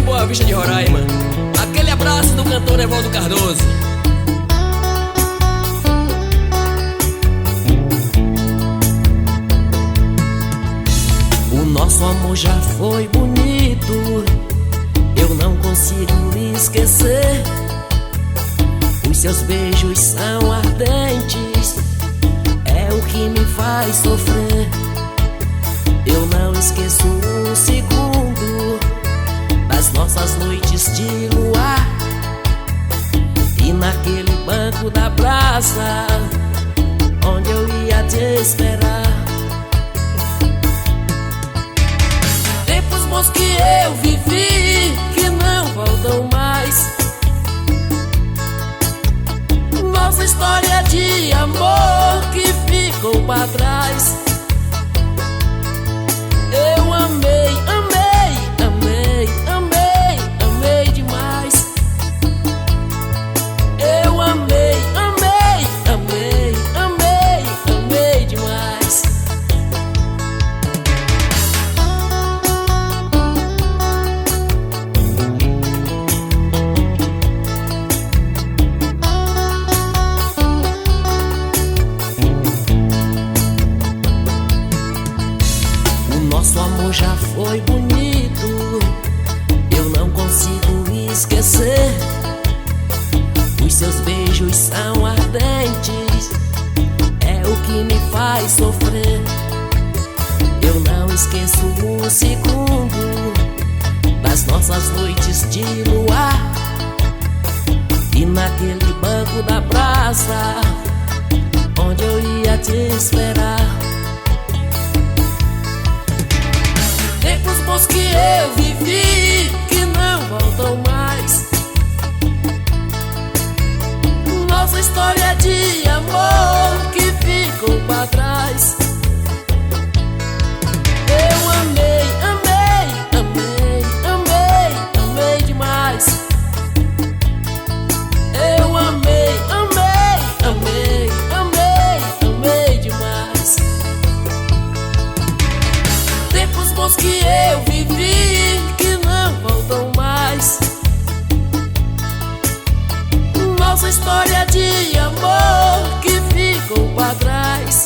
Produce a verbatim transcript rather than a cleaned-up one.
Boa Vista de Roraima. Aquele abraço do cantor Evaldo Cardoso. O nosso amor já foi bonito, eu não consigo me esquecer. Os seus beijos são ardentes, é o que me faz sofrer. Eu não esqueço um segundo das nossas noites de luar, e naquele banco da praça onde eu ia te esperar. Tempos bons que eu vivi, que não voltam mais. Nossa história de amor que ficou pra trás. Eu amei, amei, amei, amei, amei demais. Eu amei, amei, amei, amei, amei demais. Nosso amor já foi bonito, eu não consigo esquecer. Os seus beijos são ardentes, é o que me faz sofrer. Eu não esqueço um segundo das nossas noites de luar, e naquele banco da praça onde eu ia te esperar. Tempos bons que eu vivi, que não voltam mais. Nossa história de amor que ficou pra trás. Eu amei, amei, amei, amei, amei demais. Eu amei, amei, amei, amei, amei demais. Tempos bons que eu vivi, que não voltam mais. Nossa história de amor que ficou pra trás.